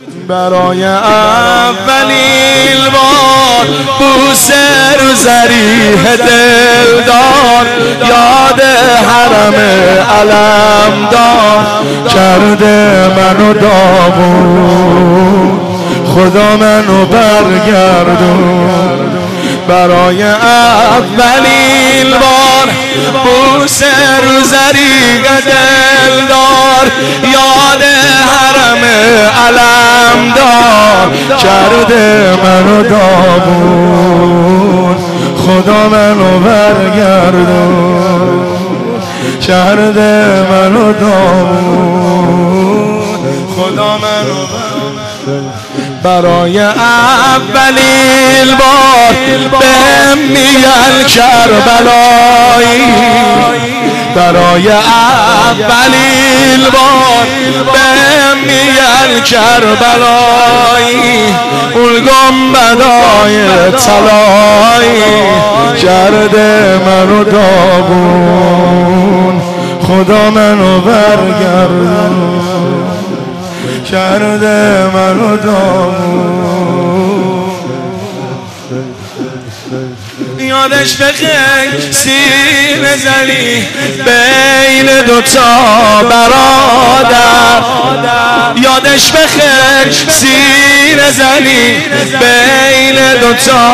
برای اولین بار بوسه رو ضریح دلدار یاد حرم علمدار کرده منو داغون، خدا منو برگردون. برای اولین بار بوسه رو ضریح دلدار یاد حرم علمدار کرده منو داغون، خدا منو برگردون. کرده منو داغون، خدا منو برگردون. برای اولین بار بهم میگن کربلایی، برای اولین بار بهم میگن کربلایی، اون گنبدای طلایی کرده منو داغون، خدا منو برگردون. کرده منو داغون. یادش بخیر سینه زنی بین دوتا برادر، یادش بخیر سینه زنی بین دوتا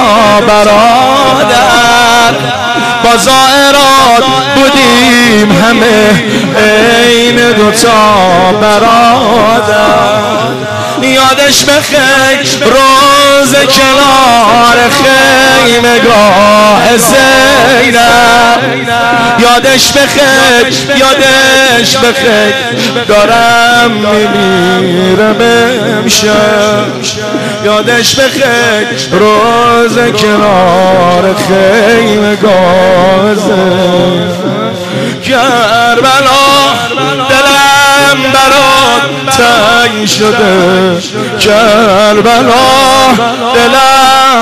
برادر، با زائرات بودیم همه عین دوتا برادر. یادش بخیر روز کنار خیمگاه زینب، یادش بخیر یادش بخیر دارم میمیرم امشب، یادش بخیر روز کنار خیمگاه زینب. کربلا دلم برات تنگ شده، کربلا دلم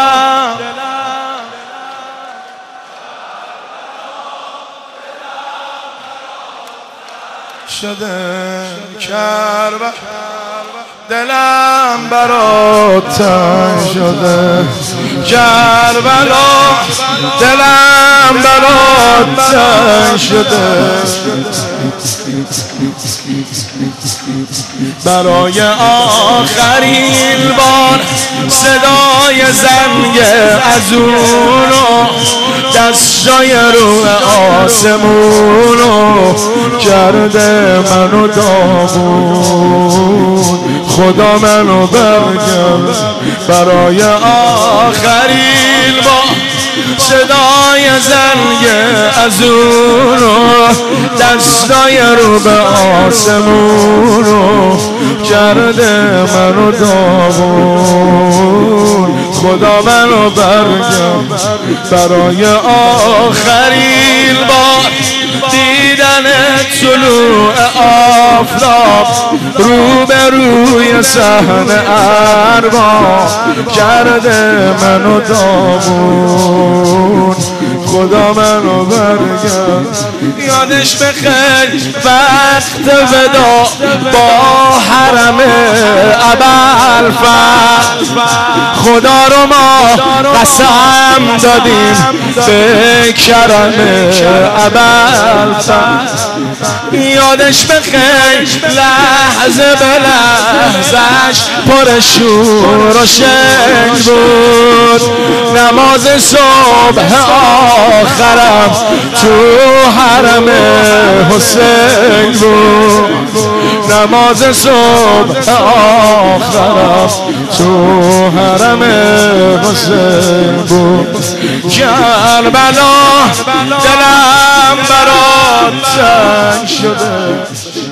شده، کربلا دلم برات تنگ شده، کربلا دلم برات تنگ شده. برای آخرین بار صدای زنگ ازونو دستای رو آسمونو کرده منو داغون، خدا منو برگرد. برای آخرین بار صدای زنگ ازونو دستای رو به آسمونو کرده منو داغون، خدا منو برگرد. برای آخرین بار دیدن طلوع آفتاب روبروی صحن ارباب کرده منو داغون، خدا منو برگرد. یادش بخیر وقت ودا با حرم ابوالفضل، خدا رو ما قسم دادیم به کرم ابوالفضل. یادش بخیر لحظه به لحظش پر شور و شنگ بود، نماز صبح آخرم تو حرم حسین بود، نماز صبح آخرم تو حرم حسین بود. کربلا دلم برات تنگ شده،